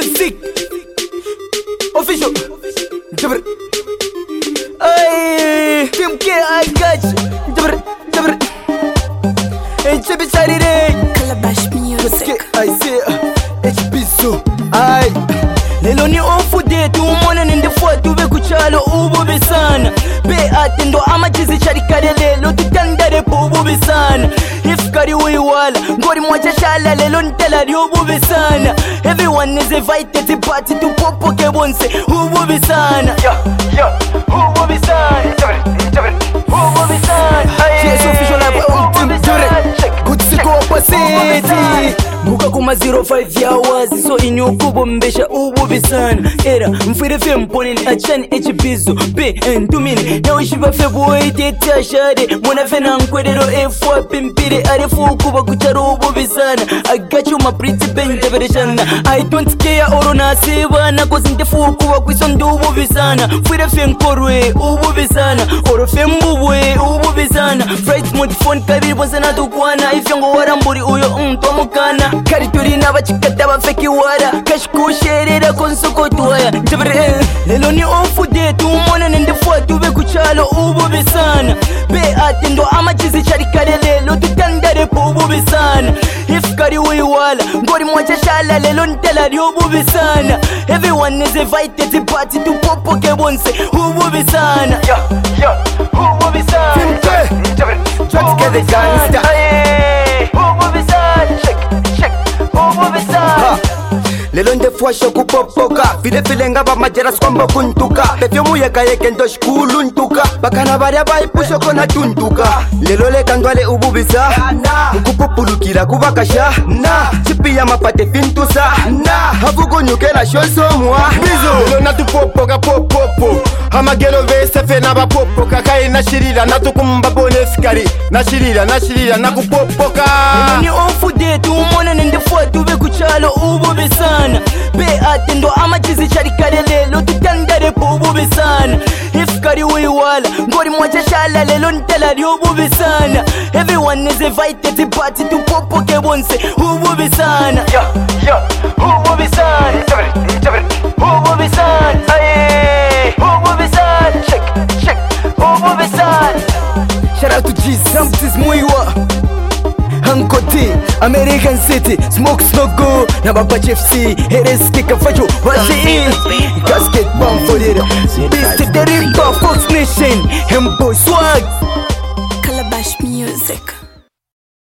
Music Official Jabr Ay Team K I got you Jabr Jabr Chabi Charire Calabash Music I say HB so Ay Lelo ni ofude tumona nende fuatu be kuchalo ububi sana Be atendo amajizi charikare lelo tutandare po ububi sana Ifkari uiwala ngori mwacha shala lelo ntelari ububi sana Everyone is invited to party to popo kebonse ububi sana ububi sana ububi sana Yes official lab team direct Good siko opacity Muka kuma 05 hours so inyo kubo mbesha ububi sana Era mfire fe mponeni achani HBzo Be ntumini na ushiba febo ite ashade Mwana fe na nkwerero efwa pimpire arefu kuba kucharo ububi sana I got you my pretty benja vereshana I don't care oro na sebana Cause ntefu kuba kwisondu ububi sana Mfire fe nkorwe ububi sana Oro fe mbubwe ububi sana Fright mode phone kabiri sana tukwana Ifyango waramburi uyo mukana Kari turi n'abachikata bafeki wara Kashkusherera konsoko tuwaya Njabere Lelo ni ofude tumona nende fuatu be kuchalo ububi sana Be atendo amajizi charikare lelo tutandare po ububi sana Ifkari uiwala ngori mwacha shala lelo ntelari ububi sana Everyone is invited to party to popo kebonse ububi sana ububi sana Njabere Let's get the gangsta ububi sana Lelo ndefua shoku popoka Fide file ngaba majeras kwamba kuntuka Pefyo muyeka yeke ndosh kuluntuka Bakana baria baipusho kona tuntuka Lelo leka ndwale ububisa Mukupupulukira kubakasha Chipi ya mapate fintusa Havugo nyukela shoso mwa Bizo Lelo natu popoka popopo Hamagelo vesefe naba popoka Kai nashirira natukumba bone fikari Nashirira nakupopoka Lelo ni ofude tumona nendefua tube kuchalo ububi sana Be atendo amajizi charikare lelo tutandare po ububi sana Ifkari uiwala ngori mwacha shala lelo ntelari ububi sana Everyone is invited to party to popo kebonse ububi sana ububi sana ububi sana ububi sana check ububi sana Shout out to G Samtis Muiwa Hankoti, American City, Smokes no go, Nabapache FC, Heres Kika Fajo, Washi Casket Bomb for it, Beast the Ripper, Fox Nation, Hembo Swag Calabash Music